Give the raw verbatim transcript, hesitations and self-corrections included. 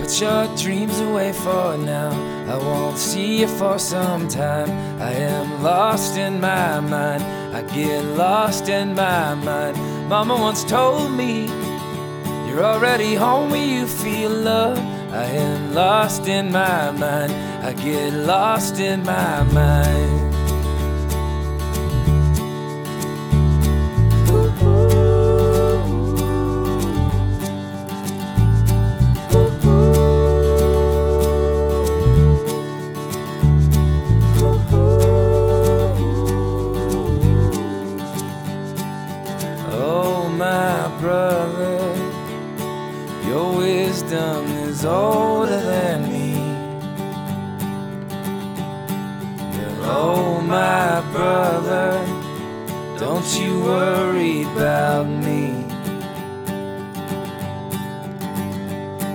put your dreams away for now. I won't see you for some time. I am lost in my mind. I get lost in my mind. Mama once told me, you're already home when you feel love. I am lost in my mind. I get lost in my mind. Oh, my brother, your wisdom is older than me. Oh, my brother, don't you worry about me.